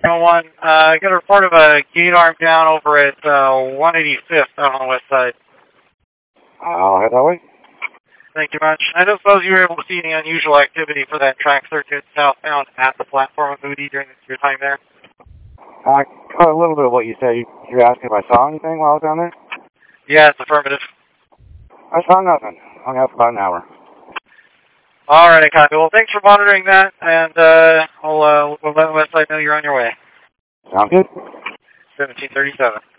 1, I got a report of a gate arm down over at 185th out on the west side. I'll head that way. Thank you much. I don't suppose you were able to see any unusual activity for that track 13 southbound at the platform of Moody during your time there? I caught a little bit of what you said. You're asking if I saw anything while I was down there? Yeah, it's affirmative. I saw nothing. Hung out for about an hour. All right, copy. Well, thanks for monitoring that, and we'll let the west side know you're on your way. Sounds good. 1737.